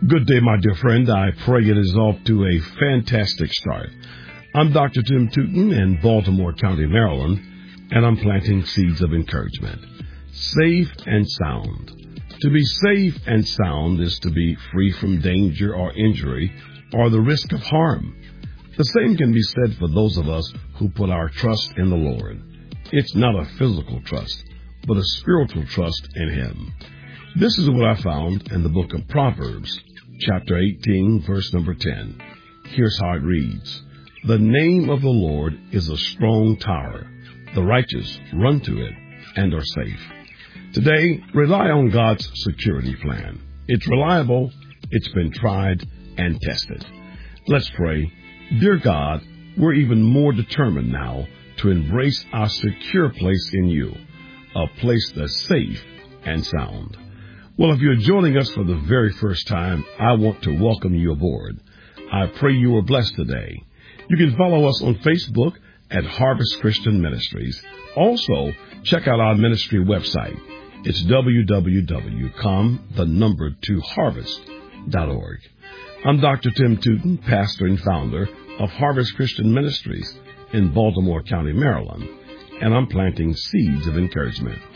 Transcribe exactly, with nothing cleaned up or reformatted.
Good day, my dear friend. I pray it is off to a fantastic start. I'm Doctor Tim Tootin in Baltimore County, Maryland, and I'm planting seeds of encouragement. Safe and sound. To be safe and sound is to be free from danger or injury or the risk of harm. The same can be said for those of us who put our trust in the Lord. It's not a physical trust, but a spiritual trust in Him. This is what I found in the book of Proverbs, chapter eighteen, verse number ten. Here's how it reads. The name of the Lord is a strong tower. The righteous run to it and are safe. Today, rely on God's security plan. It's reliable, it's been tried and tested. Let's pray. Dear God, we're even more determined now to embrace our secure place in you, a place that's safe and sound. Well, if you're joining us for the very first time, I want to welcome you aboard. I pray you are blessed today. You can follow us on Facebook at Harvest Christian Ministries. Also, check out our ministry website. It's w w w dot com, the number two harvest dot org. I'm Doctor Tim Tootin, pastor and founder of Harvest Christian Ministries in Baltimore County, Maryland, and I'm planting seeds of encouragement.